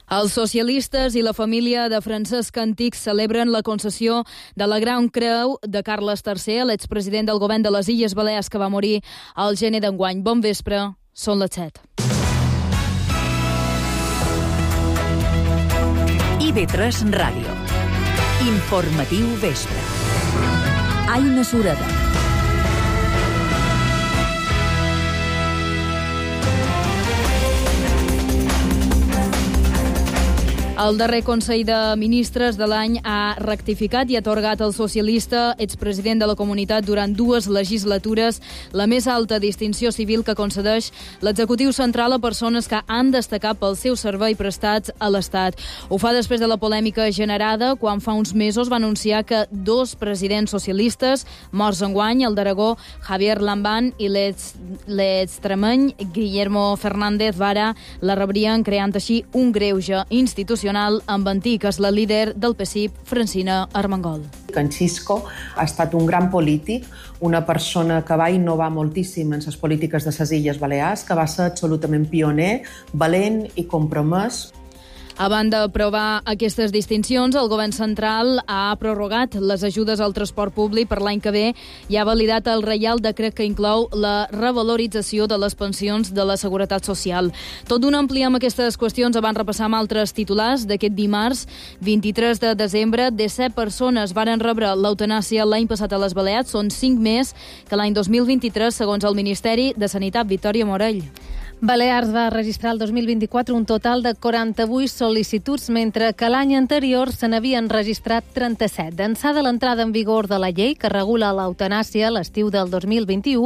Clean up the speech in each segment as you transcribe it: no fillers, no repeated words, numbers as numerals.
Els socialistes i la família de Francesc Antich celebren la concessió de la Gran Creu de Carles III, l'expresident del govern de les Illes Balears, que va morir al gener d'enguany. Bon vespre, són les 7. IB3 Ràdio. Informatiu vespre. Aina Sureda. El darrer Consell de Ministres de l'any ha rectificat i ha atorgat al socialista, expresident de la comunitat durant 2 legislatures, la més alta distinció civil que concedeix l'executiu central a persones que han destacat pel seu servei prestats a l'Estat. Ho fa després de la polèmica generada quan fa uns mesos va anunciar que 2 presidents socialistes morts enguany, el d'Aragó, Javier Lambán, i l'extremeny Guillermo Fernández Vara, la rebrien, creant així un greuge institucional amb Antich, la líder del PSIP, Francina Armengol. En Xisco ha estat un gran polític, una persona que va innovar moltíssim en les polítiques de les Illes Balears, que va ser absolutament pioner, valent i compromès. A banda d'aprovar aquestes distincions, el govern central ha prorrogat les ajudes al transport públic per l'any que ve i ha validat el Reial Decret que inclou la revalorització de les pensions de la Seguretat Social. Tot d'una ampliar aquestes qüestions abans repassar amb altres titulars d'aquest dimarts, 23 de desembre. 17 persones varen rebre l'eutanàsia l'any passat a les Balears, són 5 més que l'any 2023, segons el Ministeri de Sanitat. Victòria Morell. Balears va registrar el 2024 un total de 48 sol·licituds, mentre que l'any anterior se n'havien registrat 37. D'ençà de l'entrada en vigor de la llei que regula l'eutanàsia a l'estiu del 2021,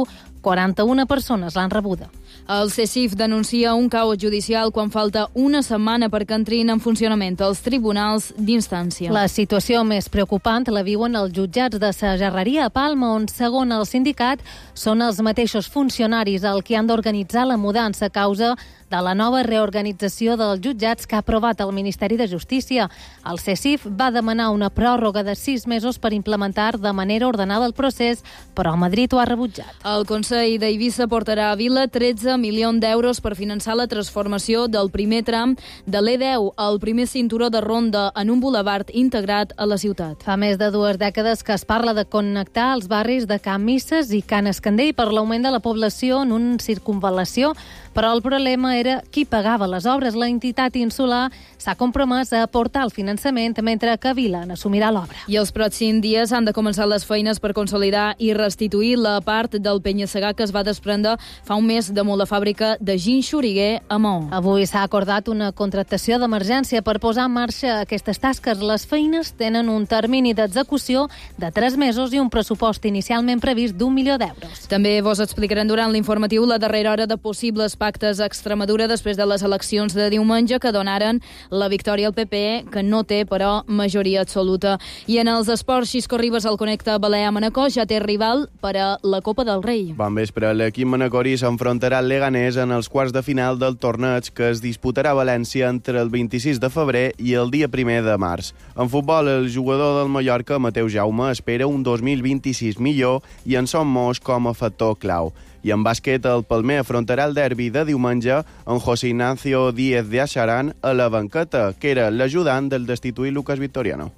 41 persones l'han rebuda. El CSIF denuncia un caos judicial quan falta una setmana perquè entrin en funcionament els tribunals d'instància. La situació més preocupant la viuen els jutjats de sa Gerreria a Palma, on, segons el sindicat, són els mateixos funcionaris els que han d'organitzar la mudança a causa de la nova reorganització dels jutjats que ha aprovat el Ministeri de Justícia. El CSIF va demanar una pròrroga de 6 mesos per implementar de manera ordenada el procés, però Madrid ho ha rebutjat. El Consell d'Eivissa portarà a Vila 13 milions d'euros per finançar la transformació del primer tram de l'E10, el primer cinturó de ronda en un bulevard integrat a la ciutat. Fa més de 2 dècades que es parla de connectar els barris de Can Misses i Can Escandell per l'augment de la població en una circunval·lació, però el problema era qui pagava les obres. La entitat insular s'ha compromès a aportar el finançament, mentre que Vila n'assumirà l'obra. I els pròxims dies han de començar les feines per consolidar i restituir la part del penya-segat que es va desprendre fa un mes damunt la fàbrica de gin xoriguer a Maó. Avui s'ha acordat una contractació d'emergència per posar en marxa aquestes tasques. Les feines tenen un termini d'execució de 3 mesos i un pressupost inicialment previst d'1 milió d'euros. També vos explicaran durant l'informatiu la darrera hora de possibles pactes a Extremadura després de les eleccions de diumenge que donaren la victòria al PP, que no té, però, majoria absoluta. I en els esports, Xisco Ribas, el Connecta Balear-Manacor, ja té rival per a la Copa del Rei. Bon vespre. L'equip manacorí s'enfrontarà al Leganés en els quarts de final del torneig que es disputarà a València entre el 26 de febrer i el dia 1 de març. En futbol, el jugador del Mallorca, Mateu Jaume, espera un 2026 millor i en Son Mos com a factor clau. I en bàsquet, el Palmer afrontarà el derbi de diumenge amb José Ignacio Díez de Acharan a la banqueta, que era l'ajudant del destituït Lucas Victoriano.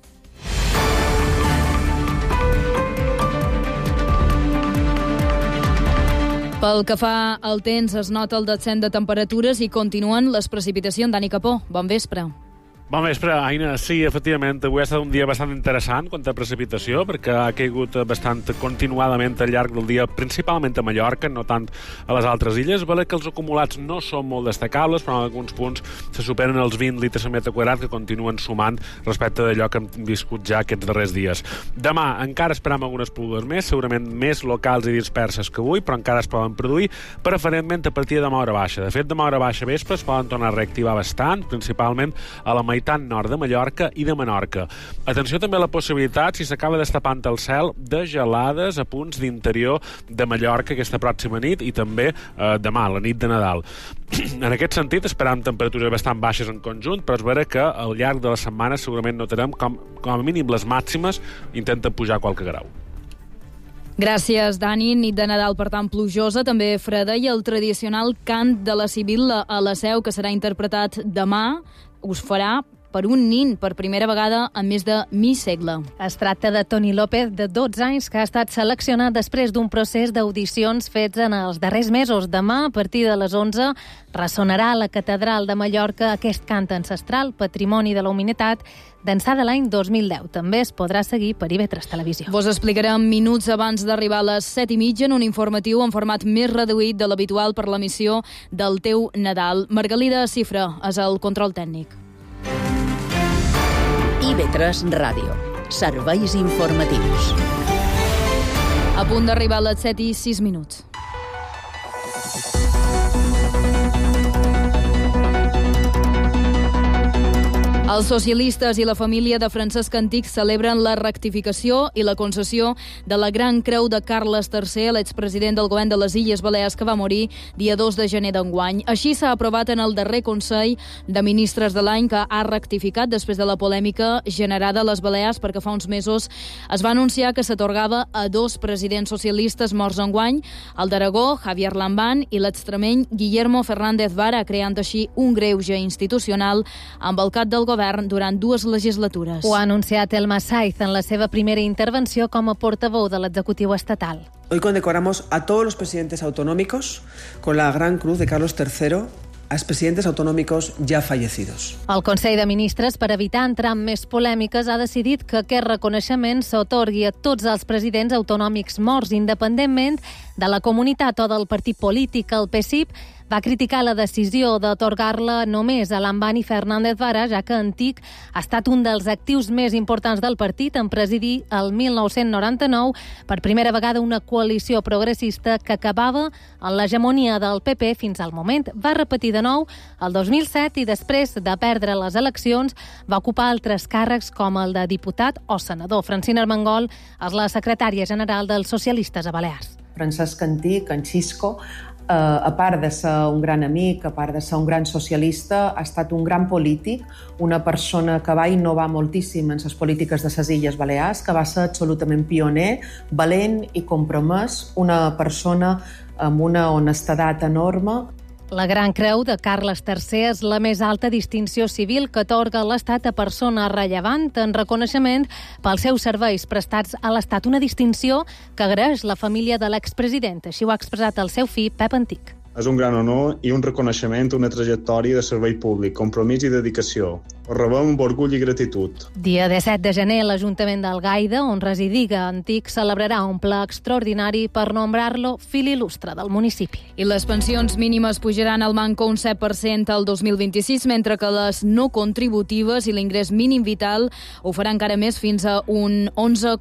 Pel que fa al temps, es nota el descens de temperatures i continuen les precipitacions. Dani Capó, bon vespre. Bon vespre, Aina. Sí, efectivament, avui ha estat un dia bastant interessant quant a precipitació, perquè ha caigut bastant continuadament al llarg del dia, principalment a Mallorca, no tant a les altres illes. Vale que els acumulats no són molt destacables, però en alguns punts se superen els 20 litres a metre quadrat, que continuen sumant respecte d'allò que hem viscut ja aquests darrers dies. Demà encara esperam algunes pluges més, segurament més locals i disperses que avui, però encara es poden produir, preferentment a partir de demà hora baixa. De fet, demà hora baixa vespre es poden tornar a reactivar bastant, principalment a la meitat nord de Mallorca i de Menorca. Atenció també a la possibilitat, si s'acaba destapant el cel, de gelades a punts d'interior de Mallorca aquesta pròxima nit i també demà, la nit de Nadal. En aquest sentit, esperam temperatures bastant baixes en conjunt, però es veurà que al llarg de la setmana segurament notarem com a mínim les màximes intenten pujar qualque grau. Gràcies, Dani. Nit de Nadal, per tant, plujosa, també freda, i el tradicional cant de la Sibil·la a la Seu, que serà interpretat demà, us farà per un nin, per primera vegada en més de mig segle. Es tracta de Toni López, de 12 anys, que ha estat seleccionat després d'un procés d'audicions fets en els darrers mesos. Demà, a partir de les 11, ressonarà a la Catedral de Mallorca aquest cant ancestral, Patrimoni de la Humanitat, d'ençà de l'any 2010. També es podrà seguir per IB3 Televisió. Vos explicarem minuts abans d'arribar a les 7:30 en un informatiu en format més reduït de l'habitual per l'emissió del Teu Nadal. Margalida Cifra és el control tècnic. IB3 Ràdio. Serveis informatius. A punt d'arribar a les 7:06. Els socialistes i la família de Francesc Antich celebren la rectificació i la concessió de la Gran Creu de Carles III, l'expresident del govern de les Illes Balears, que va morir dia 2 de gener d'enguany. Així s'ha aprovat en el darrer Consell de Ministres de l'any, que ha rectificat després de la polèmica generada a les Balears, perquè fa uns mesos es va anunciar que s'atorgava a 2 presidents socialistes morts enguany, el d'Aragó, Javier Lambán, i l'extremeny Guillermo Fernández Vara, creant així un greuge institucional amb el cap del govern durant 2 legislatures. Ho ha anunciat Elma Saiz en la seva primera intervenció com a portaveu de l'executiu estatal. Hoy condecoramos a todos los presidentes autonómicos con la Gran Cruz de Carlos III, a expresidentes autonómicos ya fallecidos. El Consell de Ministres, per evitar entrar en més polèmiques, ha decidit que aquest reconeixement s'atorgui a tots els presidents autonòmics morts, independentment de la comunitat o del partit polític. El PSIP va criticar la decisió d'atorgar-la només a Lambán i Fernández Vara, ja que Antich ha estat un dels actius més importants del partit en presidir el 1999 per primera vegada una coalició progressista que acabava en l'hegemonia del PP fins al moment. Va repetir de nou el 2007 i després de perdre les eleccions va ocupar altres càrrecs com el de diputat o senador. Francina Armengol és la secretària general dels socialistes a Balears. Francesc Antich, en Xisco, a part de ser un gran amic, a part de ser un gran socialista, ha estat un gran polític, una persona que va innovar moltíssim en les polítiques de les Illes Balears, que va ser absolutament pioner, valent i compromès, una persona amb una honestedat enorme. La Gran Creu de Carles III és la més alta distinció civil que atorga l'Estat a persona rellevant en reconeixement pels seus serveis prestats a l'Estat. Una distinció que agraeix la família de l'expresident. Així ho ha expressat el seu fill, Pep Antich. És un gran honor i un reconeixement a una trajectòria de servei públic, compromís i dedicació. Ho rebem amb orgull i gratitud. Dia 17 de gener, l'Ajuntament d'Algaida, on residiga Antich, celebrarà un ple extraordinari per nombrar-lo fill il·lustre del municipi. I les pensions mínimes pujaran al manco un 7% al 2026, mentre que les no contributives i l'ingrés mínim vital ho farà encara més, fins a un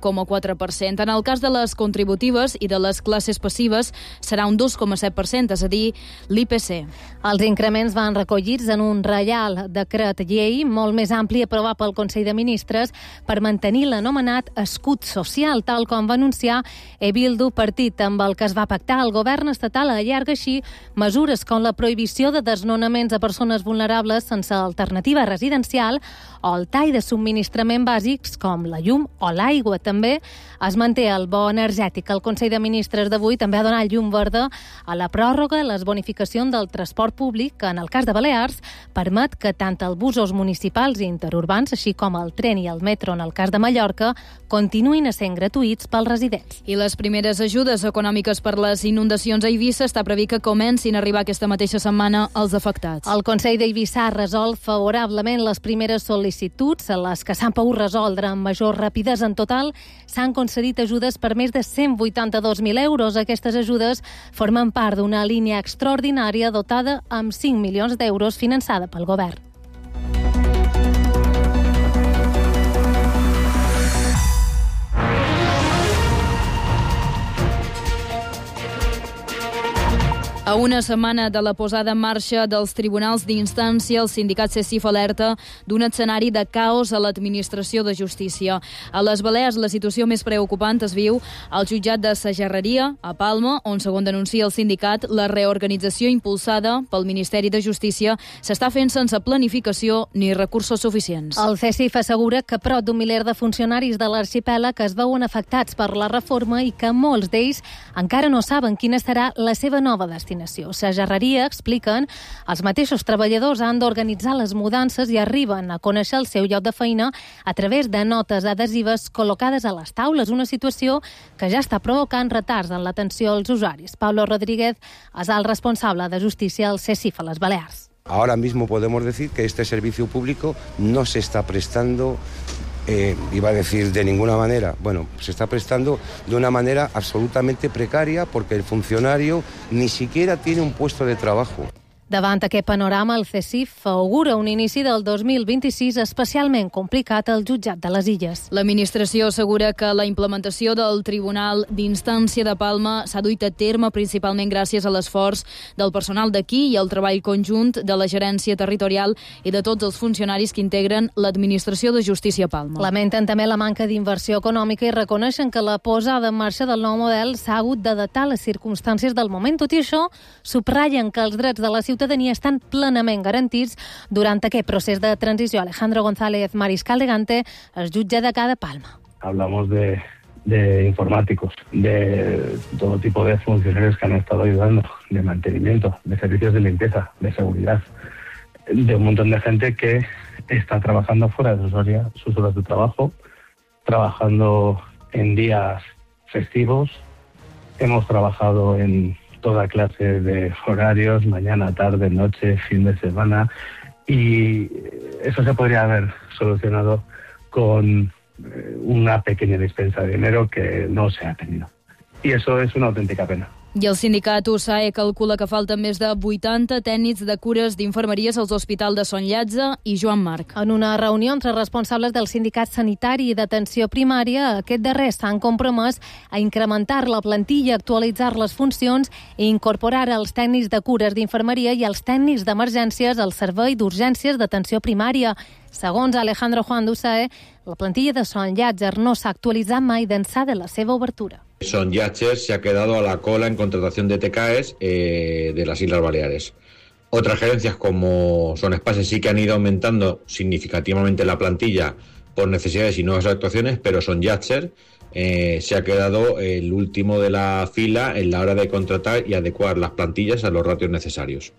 11,4%. En el cas de les contributives i de les classes passives serà un 2,7%, és a dir, l'IPC. Els increments van recollits en un reial decret llei molt més ampli aprovat pel Consell de Ministres per mantenir l'anomenat escut social, tal com va anunciar Bildu, partit amb el que es va pactar. El govern estatal allarga així mesures com la prohibició de desnonaments a persones vulnerables sense alternativa residencial o el tall de subministrament bàsics com la llum o l'aigua. També es manté el bo energètic. El Consell de Ministres d'avui també ha donat llum verda a la pròrroga, les bonificacions del transport públic, que en el cas de Balears permet que tant els busos municipals i interurbans, així com el tren i el metro en el cas de Mallorca, continuïn sent gratuïts pels residents. I les primeres ajudes econòmiques per les inundacions a Eivissa està previst que comencin a arribar aquesta mateixa setmana als afectats. El Consell d'Eivissa ha resolt favorablement les primeres sol·licituds, les que s'han pogut resoldre amb major rapidesa. En total s'han concedit ajudes per més de 182.000 euros. Aquestes ajudes formen part d'una línia extraordinària dotada amb 5 milions d'euros finançada pel govern. A una setmana de la posada en marxa dels tribunals d'instància, el sindicat CECIF alerta d'un escenari de caos a l'administració de justícia. A les Balears, la situació més preocupant es viu al jutjat de Sajarreria, a Palma, on, segons denuncia el sindicat, la reorganització impulsada pel Ministeri de Justícia s'està fent sense planificació ni recursos suficients. El CECIF assegura que prop d'un miler de funcionaris de l'arxipèlag es veuen afectats per la reforma i que molts d'ells encara no saben quina serà la seva nova destinació. Sajarreria, expliquen, els mateixos treballadors han d'organitzar les mudances i arriben a conèixer el seu lloc de feina a través de notes adhesives col·locades a les taules, una situació que ja està provocant retards en l'atenció als usuaris. Pablo Rodríguez és el responsable de justícia al CECIF a les Balears. Ahora mismo podemos decir que este servicio público no se está prestando, iba a decir de ninguna manera, bueno, se está prestando de una manera absolutamente precaria porque el funcionario ni siquiera tiene un puesto de trabajo. Davant aquest panorama, el CECIF augura un inici del 2026 especialment complicat al jutjat de les Illes. L'administració assegura que la implementació del Tribunal d'Instància de Palma s'ha duit a terme principalment gràcies a l'esforç del personal d'aquí i al treball conjunt de la gerència territorial i de tots els funcionaris que integren l'administració de justícia a Palma. Lamenten també la manca d'inversió econòmica i reconeixen que la posada en marxa del nou model s'ha hagut d'adaptar a les circumstàncies del moment. Tot i això, subratllen que els drets de la ciutadania estan plenament garantits durant aquest procés de transició. Alejandro González Mariscal de Gante es jutge de cada Palma. Hablamos de informáticos, de todo tipo de funcionarios que han estado ayudando, de mantenimiento, de servicios de limpieza, de seguridad, de un montón de gente que está trabajando fuera de sus horas de trabajo, trabajando en días festivos. Hemos trabajado en toda clase de horarios, mañana, tarde, noche, fin de semana, y eso se podría haber solucionado con una pequeña dispensa de dinero que no se ha tenido. Y eso es una auténtica pena. I el sindicat USAE calcula que falten més de 80 tècnics de cures d'infermeries als hospitals de Son Llatge i Joan Marc. En una reunió entre responsables del sindicat sanitari i d'atenció primària, aquest darrer s'han compromès a incrementar la plantilla, actualitzar les funcions i incorporar els tècnics de cures d'infermeria i els tècnics d'emergències al servei d'urgències d'atenció primària. Segons Alejandro Juan d'USAE, la plantilla de Son Llatge no s'ha actualitzat mai d'ençà de la seva obertura. Son Llatge se ha quedado a la cola en contratación de TCAEs de las Islas Baleares. Otras gerencias como Son Espases sí que han ido aumentando significativamente la plantilla por necesidades y nuevas actuaciones, pero Son Llatge se ha quedado el último de la fila en la hora de contratar y adecuar las plantillas a los ratios necesarios.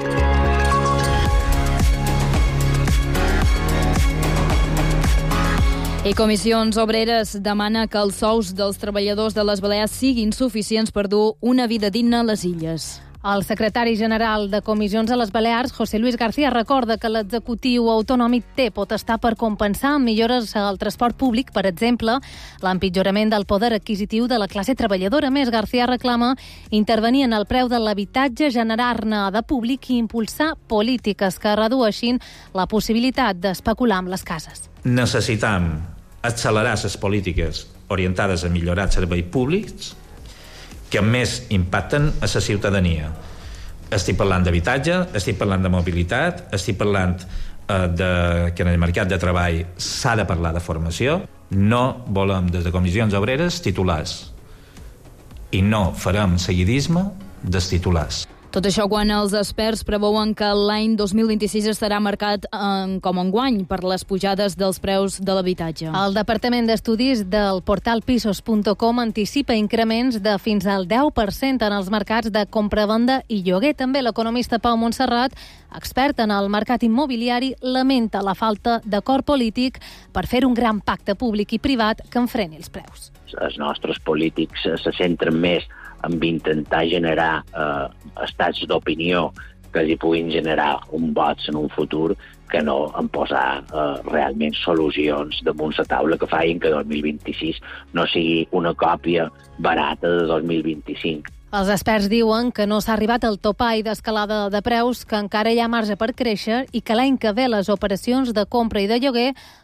I Comissions Obreres demana que els sous dels treballadors de les Balears siguin suficients per dur una vida digna a les illes. El secretari general de Comissions a les Balears, José Luis García, recorda que l'executiu autonòmic té potestat per compensar millores al transport públic, per exemple, l'empitjorament del poder adquisitiu de la classe treballadora. A més, García reclama intervenir en el preu de l'habitatge, generar-ne de públic i impulsar polítiques que redueixin la possibilitat d'especular amb les cases. Necessitam accelerar les polítiques orientades a millorar els serveis públics que més impacten a la ciutadania. Estic parlant d'habitatge, estic parlant de mobilitat, estic parlant que en el mercat de treball s'ha de parlar de formació. No volem, des de Comissions Obreres, titulars. I no farem seguidisme dels titulars. Tot això quan els experts preveuen que l'any 2026 estarà marcat com enguany per les pujades dels preus de l'habitatge. El Departament d'Estudis del portal pisos.com anticipa increments de fins al 10% en els mercats de compra-venda i lloguer. També l'economista Pau Montserrat, expert en el mercat immobiliari, lamenta la falta d'acord polític per fer un gran pacte públic i privat que enfreni els preus. Els nostres polítics se centren més en intentar generar estats d'opinió que li puguin generar un vots en un futur que no en posar realment solucions damunt la taula que facin que 2026 no sigui una còpia barata de 2025. Els experts diuen que no s'ha arribat al topall d'escalada de preus, que encara hi ha marge per créixer i que l'any que ve les operacions de compra i de lloguer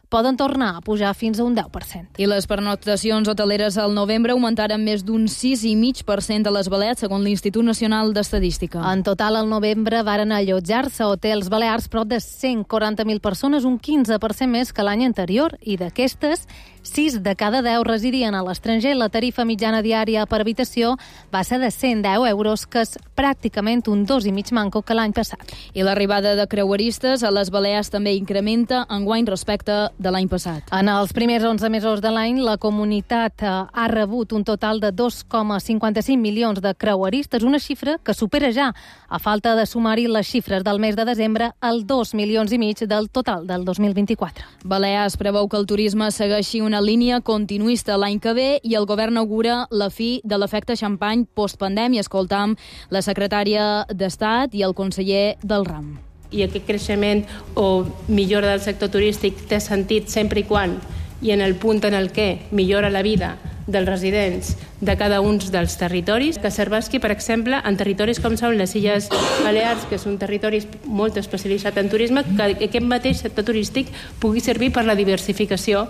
poden tornar a pujar fins a un 10%. I les pernoctacions hoteleres al novembre augmentaren més d'un 6,5% a les Balears, segons l'Institut Nacional d'Estadística. En total, al novembre varen allotjar-se a hotels balears prop de 140.000 persones, un 15% més que l'any anterior, i d'aquestes, 6 de cada 10 residien a l'estranger. La tarifa mitjana diària per habitació va ser de 110 euros, que és pràcticament un 2,5 manco que l'any passat. I l'arribada de creueristes a les Balears també incrementa enguany respecte de l'any passat. En els primers 11 mesos de l'any, la comunitat ha rebut un total de 2,55 milions de creueristes, una xifra que supera ja, a falta de sumar-hi les xifres del mes de desembre, el 2,5 milions del total del 2024. Balears preveu que el turisme segueixi una línia continuista l'any que ve i el govern augura la fi de l'efecte xampany postpandèmia. Escoltam la secretària d'Estat i el conseller del ram. I aquest creixement o millora del sector turístic té sentit sempre i quan i en el punt en el que millora la vida dels residents de cada un dels territoris, que serveixi, per exemple, en territoris com són les Illes Balears, que són territoris molt especialitzats en turisme, que aquest mateix sector turístic pugui servir per la diversificació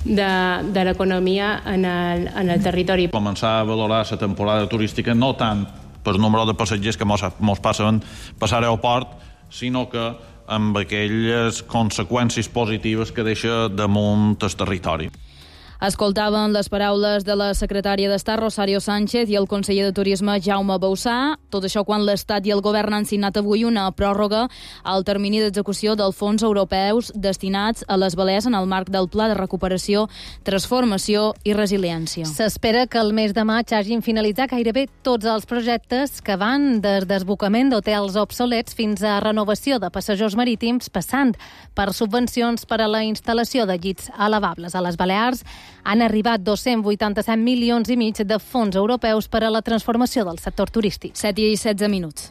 de l'economia en el territori. Començar a valorar la temporada turística no tant per número de passatgers que mos passen passar a l'aeroport, sinó que amb aquelles conseqüències positives que deixa damunt el territori. Escoltaven les paraules de la secretària d'Estat, Rosario Sánchez, i el conseller de Turisme, Jaume Bauçà. Tot això quan l'Estat i el govern han signat avui una pròrroga al termini d'execució dels fons europeus destinats a les Balears en el marc del Pla de Recuperació, Transformació i Resiliència. S'espera que el mes de maig hagin finalitzat gairebé tots els projectes que van des desbocament d'hotels obsolets fins a renovació de passejos marítims, passant per subvencions per a la instal·lació de llits elevables. A les Balears han arribat 287 milions i mig de fons europeus per a la transformació del sector turístic. 7:16 minuts.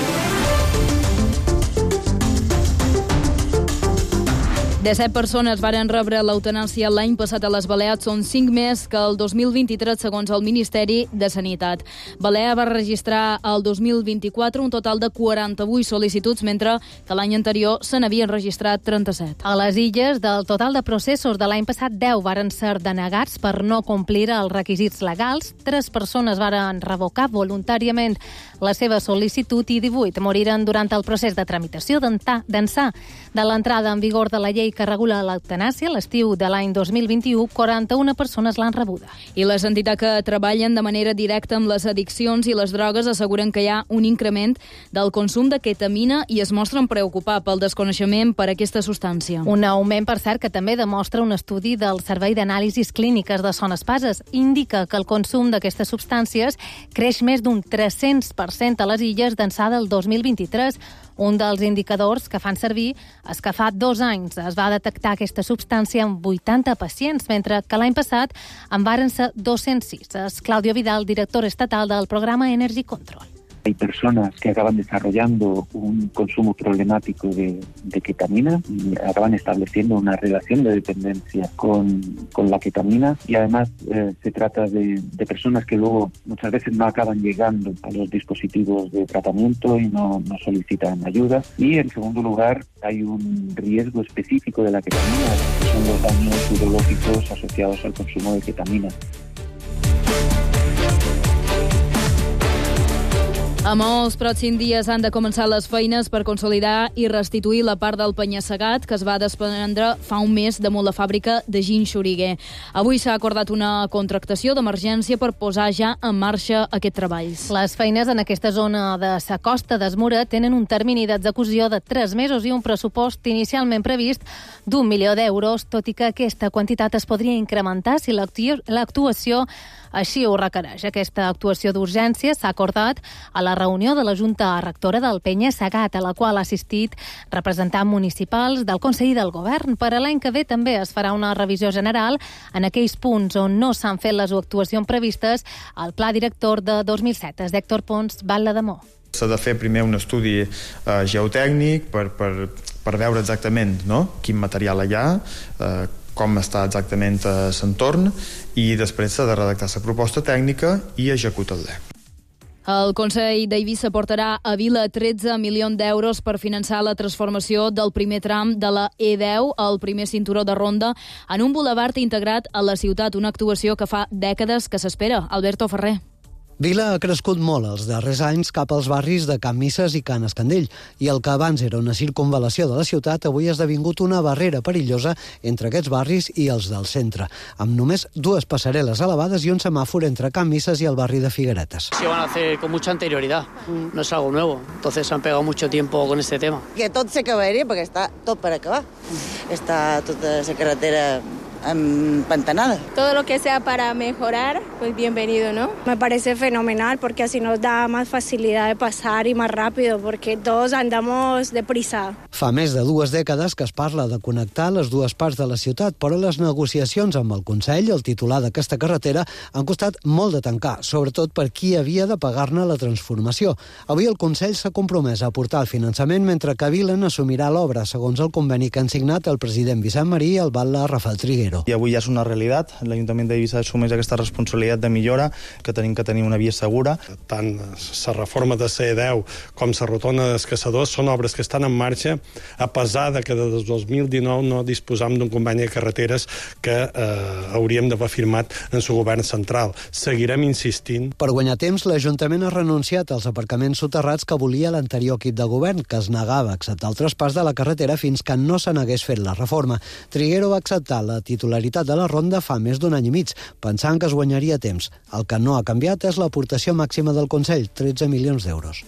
17 persones varen rebre l'eutanàsia l'any passat a les Balears, són 5 més que el 2023, segons el Ministeri de Sanitat. Balear va registrar el 2024 un total de 48 sol·licituds, mentre que l'any anterior se n'havien registrat 37. A les Illes, del total de processos de l'any passat, 10 varen ser denegats per no complir els requisits legals, 3 persones varen revocar voluntàriament la seva sol·licitud i 18 moriren durant el procés de tramitació d'ençà de l'entrada en vigor de la llei que regula l'eutanàsia. L'estiu de l'any 2021, 41 persones l'han rebuda. I les entitats que treballen de manera directa amb les addiccions i les drogues asseguren que hi ha un increment del consum de ketamina i es mostren preocupats pel desconeixement per aquesta substància. Un augment, per cert, que també demostra un estudi del Servei d'Anàlisis Clíniques de Son Espases. Indica que el consum d'aquestes substàncies creix més d'un 300% a les Illes d'ençà del 2023. Un dels indicadors que fan servir és que fa 2 anys es va detectar aquesta substància en 80 pacients, mentre que l'any passat en varen ser 206. És Claudio Vidal, director estatal del programa Energy Control. Hay personas que acaban desarrollando un consumo problemático de ketamina y acaban estableciendo una relación de dependencia con la ketamina y además se trata de personas que luego muchas veces no acaban llegando a los dispositivos de tratamiento y no solicitan ayuda. Y en segundo lugar hay un riesgo específico de la ketamina, que son los daños urológicos asociados al consumo de ketamina. A molts pròxims dies han de començar les feines per consolidar i restituir la part del penya-segat que es va desprendre fa un mes damunt la fàbrica de gin Xuriguer. Avui s'ha acordat una contractació d'emergència per posar ja en marxa aquests treballs. Les feines en aquesta zona de sa Costa d'Esmura tenen un termini d'execució de 3 mesos i un pressupost inicialment previst d'1 milió d'euros, tot i que aquesta quantitat es podria incrementar si l'actuació així ho requereix. Aquesta actuació d'urgència s'ha acordat a la reunió de la Junta Rectora del Penya-Segat, a la qual ha assistit representants municipals del Consell i del Govern. Per a l'any que ve també es farà una revisió general en aquells punts on no s'han fet les actuacions previstes al Pla Director de 2007. És d'Héctor Pons, Val d'Amor. S'ha de fer primer un estudi geotècnic per veure exactament quin material hi ha, com està exactament l'entorn, i després s'ha de redactar la proposta tècnica i executar-la. El Consell d'Eivissa portarà a Vila 13 milions d'euros per finançar la transformació del primer tram de la E10, el primer cinturó de ronda, en un bulevard integrat a la ciutat, una actuació que fa dècades que s'espera. Alberto Ferrer. Vila ha crescut molt els darrers anys cap als barris de Can Misses i Can Escandell, i el que abans era una circunvalació de la ciutat avui ha esdevingut una barrera perillosa entre aquests barris i els del centre, amb només 2 passareles elevades i un semàfor entre Can Misses i el barri de Figueretes. Se van a hacer con mucha anterioridad, no es algo nuevo, entonces han pegado mucho tiempo con este tema. Que tot s'acabaria perquè està tot per acabar, està tota la carretera empantanada. Todo lo que sea para mejorar, pues bienvenido, ¿no? Me parece fenomenal porque así nos da más facilidad de pasar y más rápido porque todos andamos deprisa. Fa més de 2 dècades que es parla de connectar les dues parts de la ciutat, però les negociacions amb el Consell, el titular d'aquesta carretera, han costat molt de tancar, sobretot per qui havia de pagar-ne la transformació. Avui el Consell s'ha compromès a aportar el finançament mentre que Vila n'assumirà l'obra, segons el conveni que han signat el president Vicent Marí i el batlle Rafael Triguero. I avui ja és una realitat. L'Ajuntament d'Eivissa assumeix aquesta responsabilitat de millora, que tenim que tenir una via segura. Tant la reforma de C10 com la rotonda dels Caçadors són obres que estan en marxa, a pesar de que des del 2019 no disposam d'un conveni de carreteres que hauríem d'haver firmat en el govern central. Seguirem insistint. Per guanyar temps, l'Ajuntament ha renunciat als aparcaments soterrats que volia l'anterior equip de govern, que es negava a acceptar el traspàs de la carretera fins que no se n'hagués fet la reforma. Triguero va acceptar la titularitat de la ronda fa més d'un any i mig, pensant que es guanyaria temps. El que no ha canviat és l'aportació màxima del Consell, 13 milions d'euros.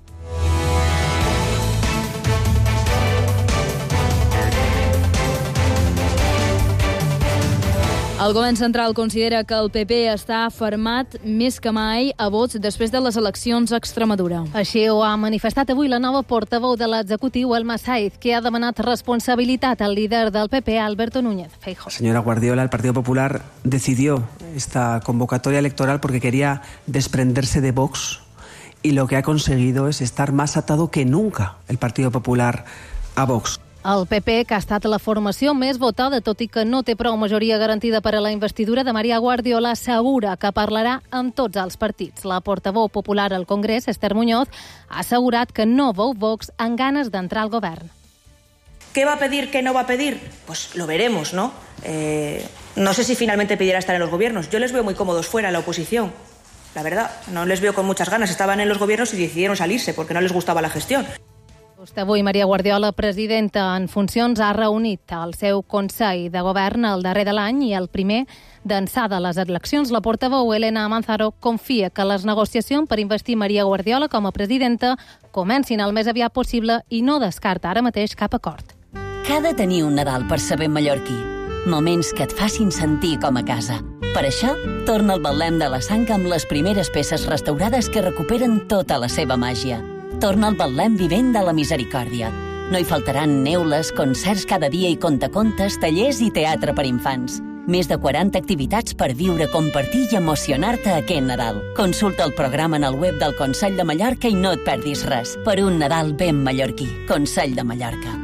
El govern central considera que el PP està fermat més que mai a vots després de les eleccions a Extremadura. Així ho ha manifestat avui la nova portaveu de l'executiu, Elma Saiz, que ha demanat responsabilitat al líder del PP, Alberto Núñez Feijóo. Señora Guardiola, el Partido Popular decidió esta convocatoria electoral porque quería desprenderse de Vox y lo que ha conseguido es estar más atado que nunca el Partido Popular a Vox. El PP, que ha estat la formació més votada, tot i que no té prou majoria garantida per a la investidura de María Guardiola, assegura que parlarà amb tots els partits. La portaveu popular al Congrés, Esther Muñoz, ha assegurat que no veu Vox amb ganes d'entrar al govern. ¿Qué va a pedir, qué no va a pedir? Pues lo veremos, ¿no? No sé si finalmente pedirá estar en los gobiernos. Yo les veo muy cómodos fuera en la oposición. La verdad, no les veo con muchas ganas. Estaban en los gobiernos y decidieron salirse porque no les gustaba la gestión. Avui María Guardiola, presidenta en funcions, ha reunit el seu Consell de Govern el darrer de l'any i el primer d'ençà de les eleccions. La portaveu Elena Manzaro confia que les negociacions per investir María Guardiola com a presidenta comencin el més aviat possible i no descarta ara mateix cap acord. Que ha de tenir un Nadal per saber mallorquí? Moments que et facin sentir com a casa. Per això, torna al Betlem de la Sang amb les primeres peces restaurades que recuperen tota la seva màgia. Torna al Betlem vivent de la misericòrdia. No hi faltaran neules, concerts cada dia i contacontes, tallers i teatre per infants. Més de 40 activitats per viure, compartir i emocionar-te aquest Nadal. Consulta el programa en el web del Consell de Mallorca i no et perdis res. Per un Nadal ben mallorquí. Consell de Mallorca.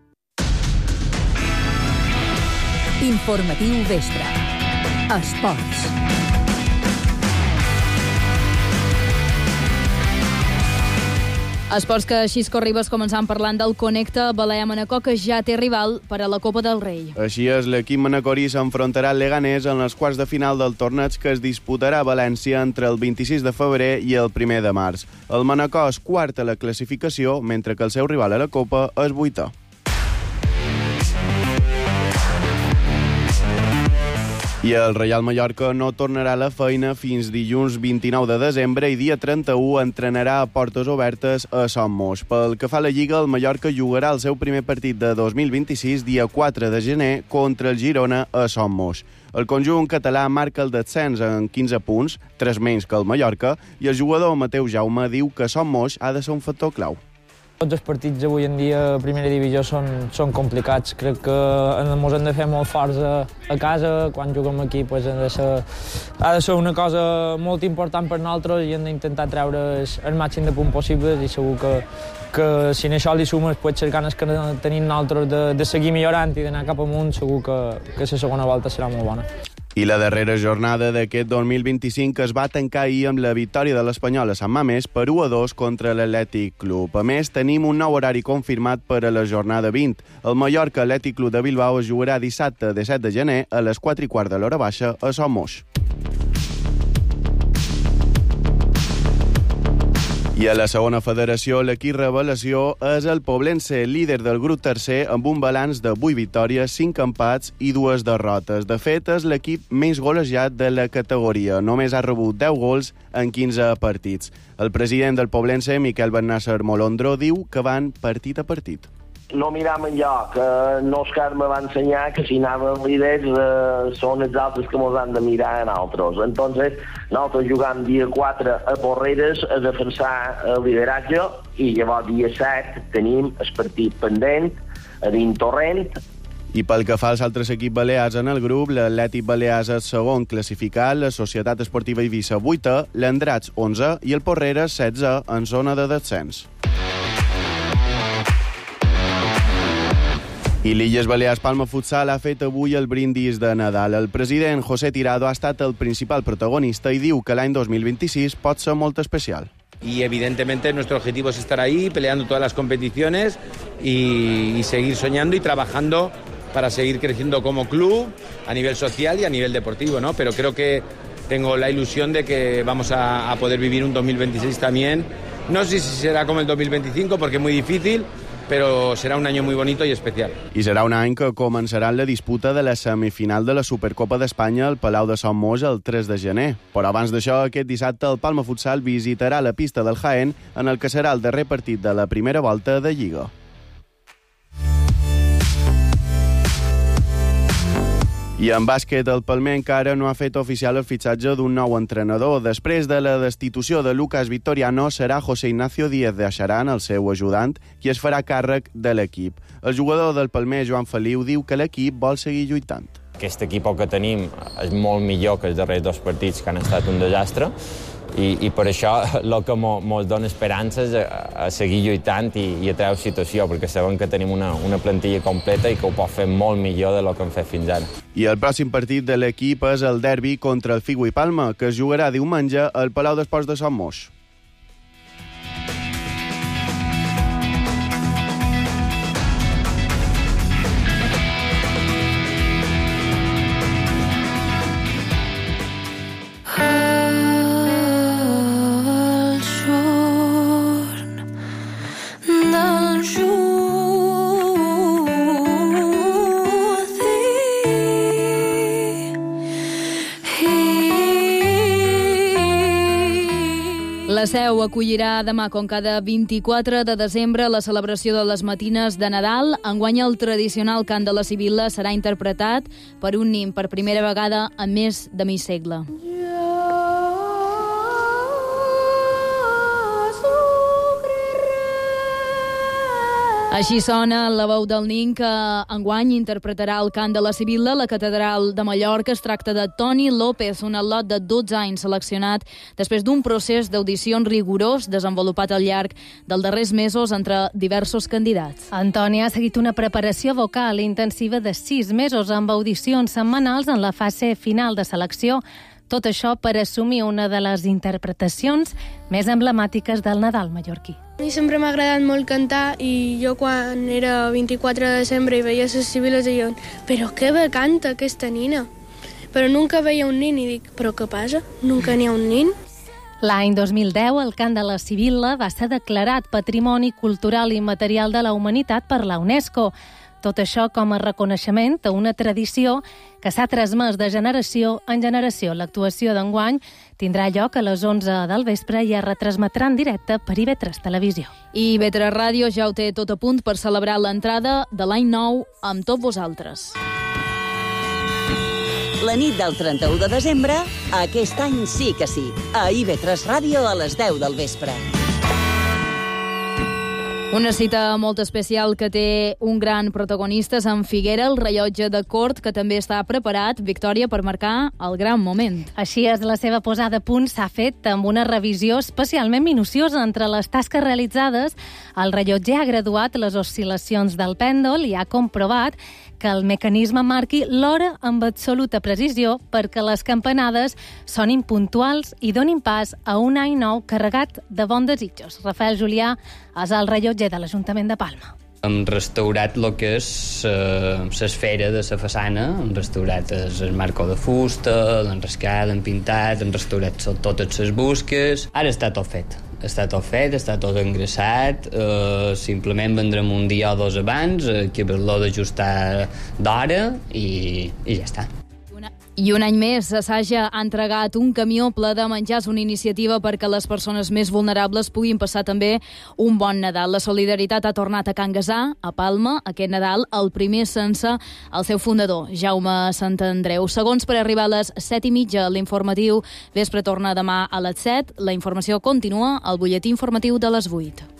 Informatiu Vespre. Esports. Esports que Xisco Ribas començant parlant del Connecta Balea-Manacor, que ja té rival per a la Copa del Rei. Així és, l'equip manacorí s'enfrontarà al Leganés en els quarts de final del torneig que es disputarà a València entre el 26 de febrer i el 1 de març. El Manacor és quart a la classificació, mentre que el seu rival a la Copa és vuitè. I el Reial Mallorca no tornarà a la feina fins dilluns 29 de desembre i dia 31 entrenarà a portes obertes a Somos. Pel que fa a la Lliga, el Mallorca jugarà el seu primer partit de 2026 dia 4 de gener contra el Girona a Somos. El conjunt català marca el descens en 15 punts, 3 menys que el Mallorca, i el jugador Mateu Jaume diu que Somos ha de ser un factor clau. Tots els partits avui en dia a primera divisió són complicats. Crec que ens hem de fer molt forts a casa. Quan juguem aquí ha de ser una cosa molt important per nosaltres i hem d'intentar treure el màxim de punts possibles i segur que si en això li sumes les ganes que tenim nosaltres de seguir millorant i d'anar cap amunt, segur que la segona volta serà molt bona. I la darrera jornada d'aquest 2025 es va tancar ahir amb la victòria de l'Espanyol a Sant Mamés per 1-2 contra l'Atlètic Club. A més, tenim un nou horari confirmat per a la jornada 20. El Mallorca Atlètic Club de Bilbao es jugarà dissabte 17 de gener a les 4:15 de l'hora baixa a Somos. I a la segona federació, l'equip revelació és el Poblense, líder del grup tercer, amb un balanç de 8 victòries, 5 empats i 2 derrotes. De fet, és l'equip més golejat de la categoria. Només ha rebut 10 gols en 15 partits. El president del Poblense, Miquel Bernasser Molondro, diu que van partit a partit. No miram enlloc, no Òscar me va ensenyar que si anàvem líders són els altres que ens han de mirar en altres. Entonces, nosaltres jugam dia 4 a Porreres a defensar el lideratge i llavors dia 7 tenim el partit pendent a dins Torrent. I pel que fa als altres equips balears en el grup, l'Atlètic Balears és segon classificat, la Societat Esportiva Eivissa 8, l'Andrats 11 i el Porreres 16 en zona de descens. I l'Illes Balears Palma Futsal ha fet avui el brindis de Nadal. El president José Tirado ha estat el principal protagonista i diu que l'any 2026 pot ser molt especial. Y evidentemente nuestro objetivo es estar ahí, peleando todas las competiciones y seguir soñando y trabajando para seguir creciendo como club a nivel social y a nivel deportivo, ¿no? Pero creo que tengo la ilusión de que vamos a poder vivir un 2026 también. No sé si será como el 2025 porque es muy difícil, però serà un any molt bonito i especial. I serà un any que començarà la disputa de la semifinal de la Supercopa d'Espanya al Palau de Somos el 3 de gener. Però abans d'això, aquest dissabte, el Palma Futsal visitarà la pista del Jaén, en el que serà el darrer partit de la primera volta de Lliga. I en bàsquet, el Palmer encara no ha fet oficial el fitxatge d'un nou entrenador. Després de la destitució de Lucas Victoriano, serà José Ignacio Díez de Axarán, el seu ajudant, qui es farà càrrec de l'equip. El jugador del Palmer, Joan Feliu, diu que l'equip vol seguir lluitant. Aquest equip que tenim és molt millor que els darrers 2 partits, que han estat un desastre, i per això el que ens dona esperances a seguir lluitant i a treure situació, perquè sabem que tenim una plantilla completa i que ho pot fer molt millor del que hem fet fins ara. I el pròxim partit de l'equip és el derbi contra el Figo i Palma, que es jugarà diumenge al Palau d'Esports de Somos. La Seu acollirà demà, com cada 24 de desembre, la celebració de les matines de Nadal. Enguany el tradicional cant de la Sibil·la serà interpretat per un nin per primera vegada en més de mig segle. Així sona la veu del nin que enguany interpretarà el cant de la Sibil·la a la Catedral de Mallorca. Es tracta de Toni López, un al·lot de 12 anys seleccionat després d'un procés d'audicions rigorós desenvolupat al llarg dels darrers mesos entre diversos candidats. Antoni ha seguit una preparació vocal intensiva de 6 mesos amb audicions setmanals en la fase final de selecció. Tot això per assumir una de les interpretacions més emblemàtiques del Nadal mallorquí. A mi sempre m'ha agradat molt cantar i jo quan era 24 de desembre i veia les Sibil·les deia «Però què bé canta aquesta nina!» Però nunca veia un nin i dic «Però què passa? Nunca n'hi ha un nin?» L'any 2010, el cant de la Sibil·la va ser declarat Patrimoni Cultural i Material de la Humanitat per la UNESCO. Tot això com a reconeixement a una tradició que s'ha transmès de generació en generació. L'actuació d'enguany tindrà lloc a les 11 del vespre i es retransmetrà en directe per IB3 Televisió. I IB3 Ràdio ja ho té tot a punt per celebrar l'entrada de l'any nou amb tots vosaltres. La nit del 31 de desembre, aquest any sí que sí, a IB3 Ràdio a les 10 del vespre. Una cita molt especial que té un gran protagonista, en Figuera, el rellotge de cort, que també està preparat, Victòria, per marcar el gran moment. Així és, la seva posada a punt s'ha fet amb una revisió especialment minuciosa. Entre les tasques realitzades, el rellotger ha graduat les oscil·lacions del pèndol i ha comprovat que el mecanisme marqui l'hora amb absoluta precisió perquè les campanades sonin puntuals i donin pas a un any nou carregat de bons desitjos. Rafael Julià és el rellotger de l'Ajuntament de Palma. Hem restaurat el que és l'esfera de la façana, hem restaurat el marco de fusta, l'hem rascat, l'hem pintat, hem restaurat totes les busques. Ara està tot fet. Està tot engraçat, simplement vendrem un dia o dos abans, que l'ho d'ajustar d'hora i ja està. I un any més, Saja ha entregat un camió ple de menjars, una iniciativa perquè les persones més vulnerables puguin passar també un bon Nadal. La solidaritat ha tornat a Can Gasà, a Palma, aquest Nadal, el primer sense el seu fundador, Jaume Santandreu. Segons per arribar a les 7:30, l'informatiu vespre torna demà a les 7. La informació continua al butlletí informatiu de les 8.